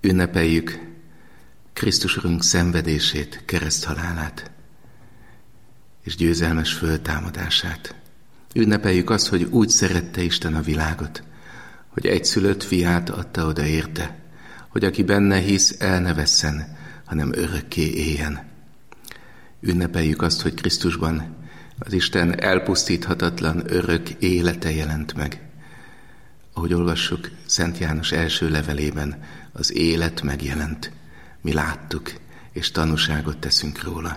Ünnepeljük Krisztus Urunk szenvedését, kereszthalálát és győzelmes föltámadását. Ünnepeljük azt, hogy úgy szerette Isten a világot, hogy egyszülött fiát adta oda érte, hogy aki benne hisz, el ne vesszen, hanem örökké éljen. Ünnepeljük azt, hogy Krisztusban az Isten elpusztíthatatlan örök élete jelent meg. Ahogy olvassuk Szent János első levelében, az élet megjelent. Mi láttuk, és tanúságot teszünk róla.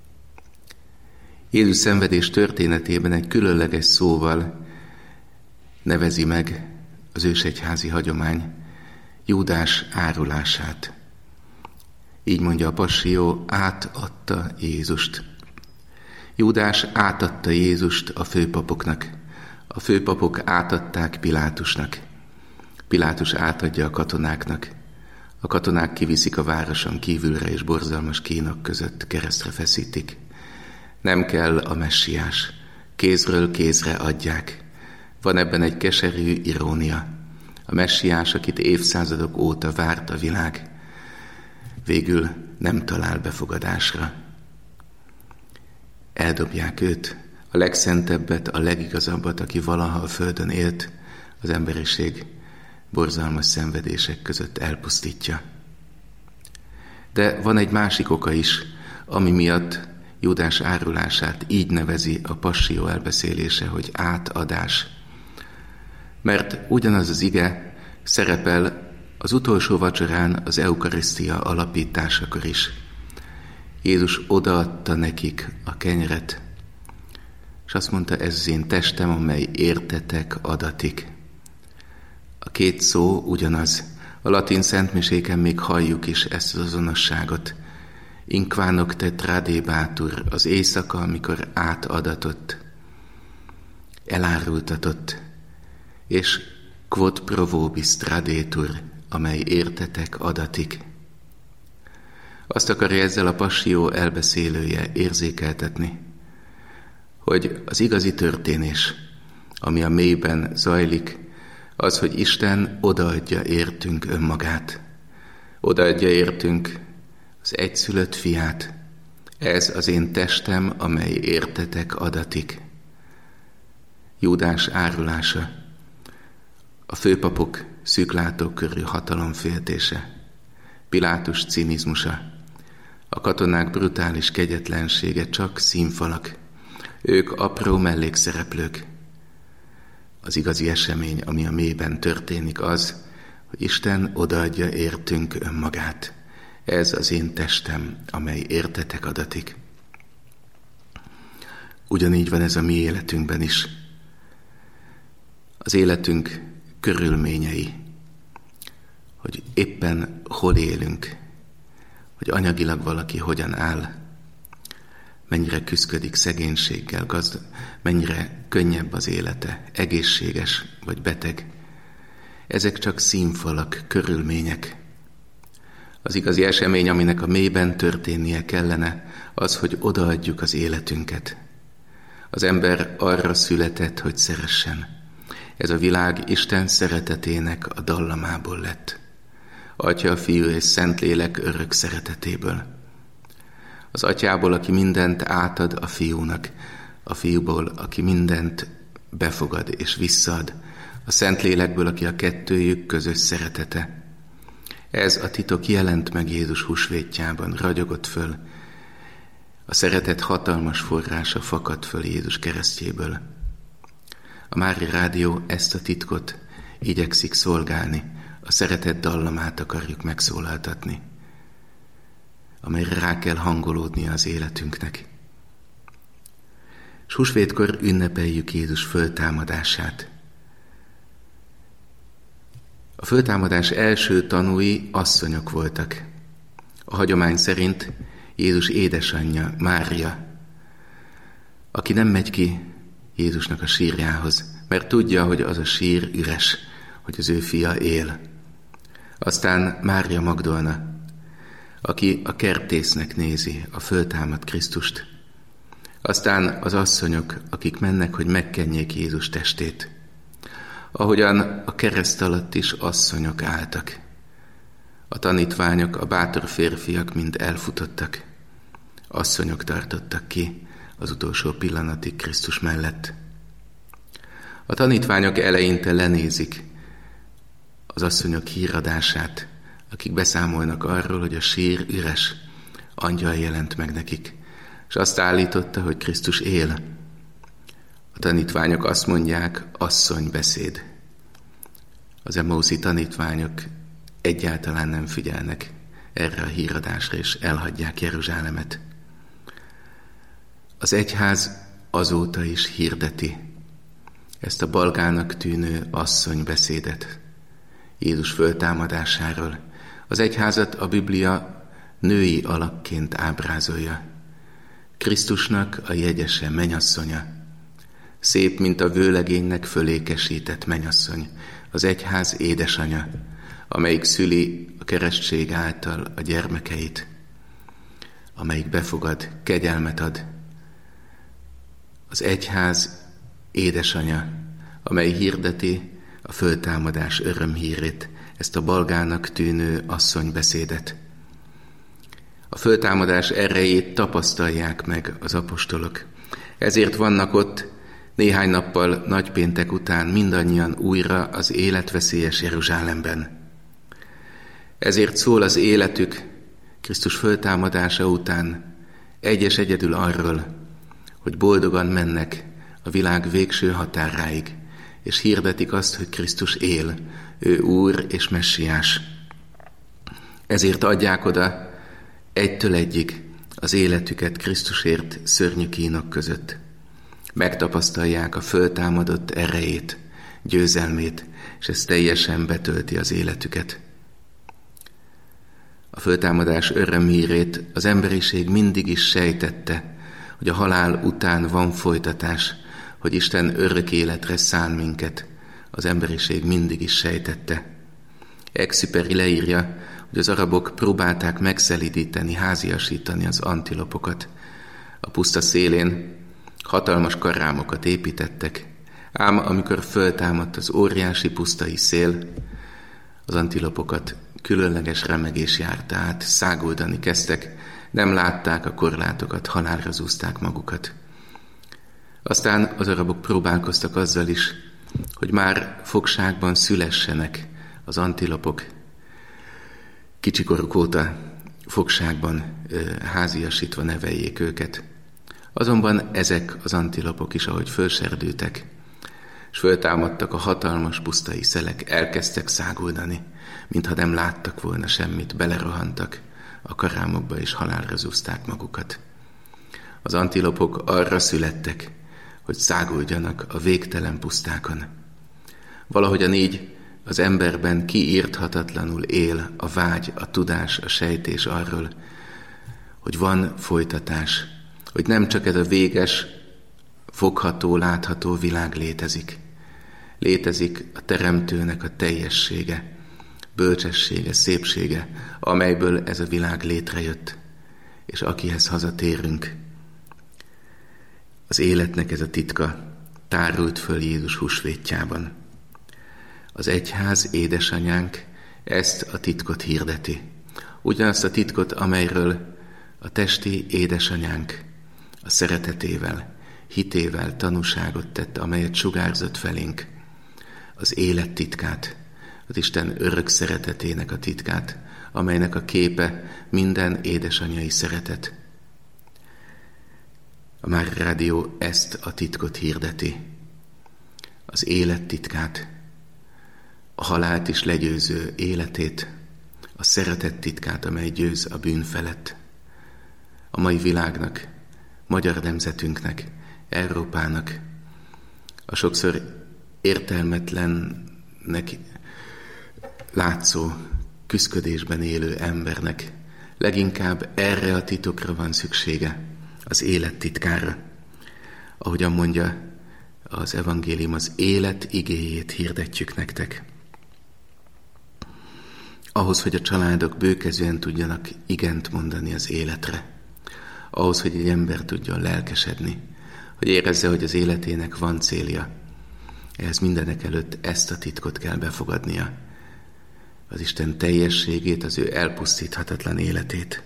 Jézus szenvedés történetében egy különleges szóval nevezi meg az ősegyházi hagyomány Júdás árulását. Így mondja a Passió, átadta Jézust. Júdás átadta Jézust a főpapoknak. A főpapok átadták Pilátusnak. Pilátus átadja a katonáknak. A katonák kiviszik a városon kívülre, és borzalmas kínok között keresztre feszítik. Nem kell a messiás. Kézről kézre adják. Van ebben egy keserű irónia. A messiás, akit évszázadok óta várt a világ, végül nem talál befogadásra. Eldobják őt, a legszentebbet, a legigazabbat, aki valaha a földön élt, az emberiség borzalmas szenvedések között elpusztítja. De van egy másik oka is, ami miatt Júdás árulását így nevezi a Passió elbeszélése, hogy átadás. Mert ugyanaz az ige szerepel az utolsó vacsorán, az eukarisztia alapításakor is. Jézus odaadta nekik a kenyeret, és azt mondta, ez az én testem, amely értetek adatik. A két szó ugyanaz. A latin szentmiséken még halljuk is ezt az azonosságot. Inqua nocte tradebatur, az éjszaka, amikor átadatott, elárultatott, és quod pro vobis tradetur, amely értetek adatik. Azt akarja ezzel a Passió elbeszélője érzékeltetni, hogy az igazi történés, ami a mélyben zajlik, az, hogy Isten odaadja értünk önmagát. Odaadja értünk az egyszülött fiát. Ez az én testem, amely értetek adatik. Júdás árulása, a főpapok szűklátókörű hatalomféltése, Pilátus cinizmusa, a katonák brutális kegyetlensége csak színfalak. Ők apró mellékszereplők. Az igazi esemény, ami a mélyben történik, az, hogy Isten odaadja értünk önmagát. Ez az én testem, amely értetek adatik. Ugyanígy van ez a mi életünkben is. Az életünk körülményei, hogy éppen hol élünk, hogy anyagilag valaki hogyan áll, mennyire küszködik szegénységgel, mennyire könnyebb az élete, egészséges vagy beteg. Ezek csak színfalak, körülmények. Az igazi esemény, aminek a mélyben történnie kellene, az, hogy odaadjuk az életünket. Az ember arra született, hogy szeressen. Ez a világ Isten szeretetének a dallamából lett. Atya, Fiú és Szentlélek örök szeretetéből. Az atyából, aki mindent átad a fiúnak, a fiúból, aki mindent befogad és visszaad, a Szentlélekből, aki a kettőjük közös szeretete. Ez a titok jelent meg Jézus húsvétjában, ragyogott föl. A szeretet hatalmas forrása fakad föl Jézus keresztjéből. A Mária Rádió ezt a titkot igyekszik szolgálni, a szeretet dallamát akarjuk megszólaltatni, amelyre rá kell hangolódnia az életünknek. S húsvétkor ünnepeljük Jézus föltámadását. A föltámadás első tanúi asszonyok voltak. A hagyomány szerint Jézus édesanyja, Mária, aki nem megy ki Jézusnak a sírjához, mert tudja, hogy az a sír üres, hogy az ő fia él. Aztán Mária Magdolna, aki a kertésznek nézi a föltámadt Krisztust. Aztán az asszonyok, akik mennek, hogy megkenjék Jézus testét. Ahogyan a kereszt alatt is asszonyok álltak. A tanítványok, a bátor férfiak mind elfutottak. Asszonyok tartottak ki az utolsó pillanatig Krisztus mellett. A tanítványok eleinte lenézik az asszonyok híradását, akik beszámolnak arról, hogy a sír üres, angyal jelent meg nekik, és azt állította, hogy Krisztus él. A tanítványok azt mondják, asszony beszéd. Az emauszi tanítványok egyáltalán nem figyelnek erre a híradásra, és elhagyják Jeruzsálemet. Az egyház azóta is hirdeti ezt a balgának tűnő asszonybeszédet Jézus föltámadásáról. Az egyházat a Biblia női alakként ábrázolja. Krisztusnak a jegyese mennyasszonya. Szép, mint a vőlegénynek fölékesített mennyasszony, az egyház édesanya, amelyik szüli a keresztség által a gyermekeit, amelyik befogad, kegyelmet ad. Az egyház édesanya, amely hirdeti a föltámadás örömhírét, ezt a balgának tűnő asszonybeszédet. A föltámadás erejét tapasztalják meg az apostolok. Ezért vannak ott néhány nappal nagypéntek után mindannyian újra az életveszélyes Jeruzsálemben. Ezért szól az életük Krisztus föltámadása után egyes egyedül arról, hogy boldogan mennek a világ végső határáig, és hirdetik azt, hogy Krisztus él, ő Úr és Messiás. Ezért adják oda egytől egyig az életüket Krisztusért szörnyű kínok között. Megtapasztalják a föltámadott erejét, győzelmét, és ez teljesen betölti az életüket. A föltámadás örömhírét az emberiség mindig is sejtette, hogy a halál után van folytatás, hogy Isten örök életre szán minket. Az emberiség mindig is sejtette. Exupéry leírja, hogy az arabok próbálták megszelídíteni, háziasítani az antilopokat. A puszta szélén hatalmas karámokat építettek, ám amikor föltámadt az óriási pusztai szél, az antilopokat különleges remegés járta át, száguldani kezdtek, nem látták a korlátokat, halálra zúzták magukat. Aztán az arabok próbálkoztak azzal is, hogy már fogságban szülessenek az antilopok. Kicsikoruk óta fogságban háziasítva neveljék őket. Azonban ezek az antilopok is, ahogy fölserdültek, és föltámadtak a hatalmas pusztai szelek, elkezdtek száguldani, mintha nem láttak volna semmit, belerohantak a karámokba, és halálra zúzták magukat. Az antilopok arra születtek, hogy száguldjanak a végtelen pusztákon. Valahogyan így az emberben kiírthatatlanul él a vágy, a tudás, a sejtés arról, hogy van folytatás, hogy nem csak ez a véges, fogható, látható világ létezik. Létezik a Teremtőnek a teljessége, bölcsessége, szépsége, amelyből ez a világ létrejött, és akihez hazatérünk. Az életnek ez a titka tárult föl Jézus húsvétjában. Az egyház édesanyánk ezt a titkot hirdeti. Ugyanazt a titkot, amelyről a testi édesanyánk a szeretetével, hitével tanúságot tett, amelyet sugárzott felénk, az élet titkát, az Isten örök szeretetének a titkát, amelynek a képe minden édesanyai szeretet. A Mária Rádió ezt a titkot hirdeti, az élet titkát, a halált is legyőző életét, a szeretet titkát, amely győz a bűn felett. A mai világnak, magyar nemzetünknek, Európának, a sokszor értelmetlennek látszó, küszködésben élő embernek leginkább erre a titokra van szüksége, az élet titkára. Ahogyan mondja az evangélium, az élet igéjét hirdetjük nektek. Ahhoz, hogy a családok bőkezően tudjanak igent mondani az életre. Ahhoz, hogy egy ember tudjon lelkesedni, hogy érezze, hogy az életének van célja. Ehhez mindenek előtt ezt a titkot kell befogadnia. az Isten teljességét, az ő elpusztíthatatlan életét.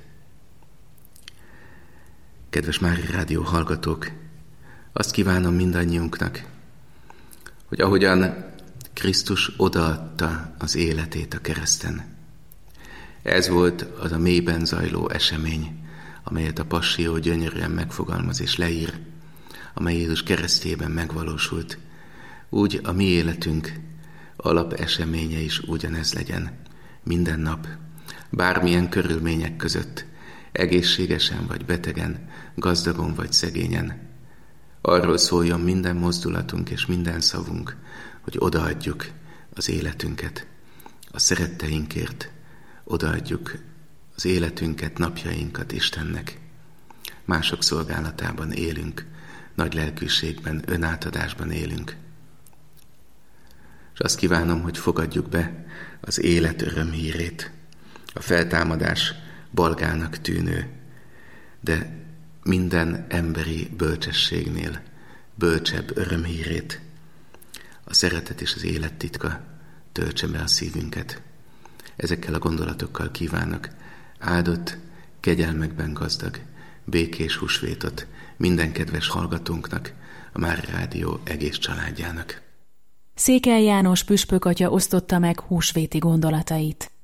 Kedves Mária Rádió hallgatók, azt kívánom mindannyiunknak, hogy ahogyan Krisztus odaadta az életét a kereszten, ez volt az a mélyben zajló esemény, amelyet a Passió gyönyörűen megfogalmaz és leír, amely Jézus keresztjében megvalósult. Úgy a mi életünk alapeseménye is ugyanez legyen. Minden nap, bármilyen körülmények között, egészségesen vagy betegen, gazdagon vagy szegényen. Arról szóljon minden mozdulatunk és minden szavunk, hogy odaadjuk az életünket a szeretteinkért, odaadjuk az életünket, napjainkat Istennek. Mások szolgálatában élünk, nagy lelkűségben, önátadásban élünk. És azt kívánom, hogy fogadjuk be az élet örömhírét, a feltámadás balgának tűnő, de minden emberi bölcsességnél bölcsebb örömhírét. A szeretet és az élet titka töltse be a szívünket. Ezekkel a gondolatokkal kívánok áldott, kegyelmekben gazdag, békés húsvétot minden kedves hallgatónknak, a Mária Rádió egész családjának. Székely János püspök atya osztotta meg húsvéti gondolatait.